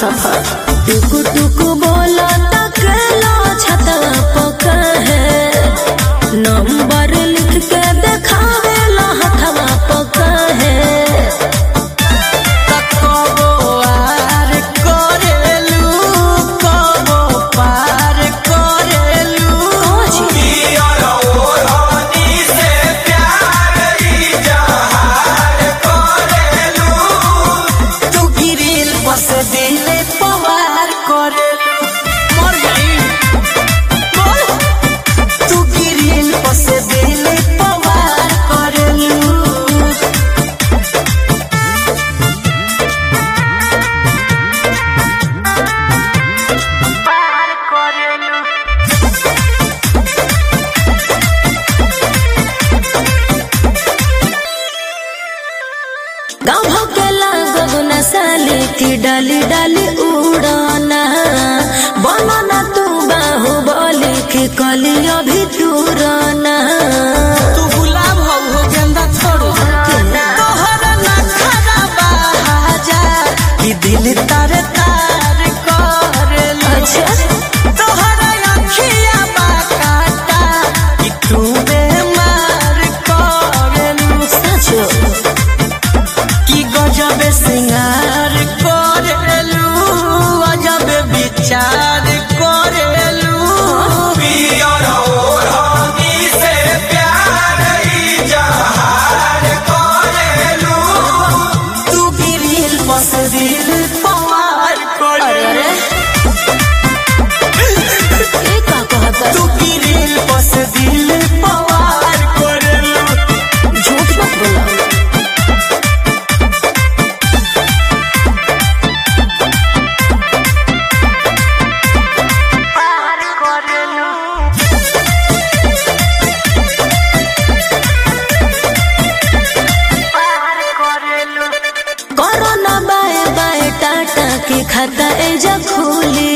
सफर टुकु टुकु बोला तकला छतवा पका है नंबर लिख के देखावे ला हथवा पका है गाँव के लागब न साली की डाली डाली उड़ाना बनाना तू बाहुबली की कली अभी टूराना तू गुलाब हो गेंदा छोड़ो तोहरा ना खरा बाजार कि दिल तारे तार करेलू अच्छा तोहरा अखिया बाकाटा कि तू बेमार करेलू सचो कि गजब सिंगार करेलू अजब विचार करेलू तू गिरिल बस दिल पवार करेलू ये का कहता तू गिरिल बस दिल पवार करेलू झूठ मत बोला कोरोना बाय बाय टाटा की खाता एजा खुली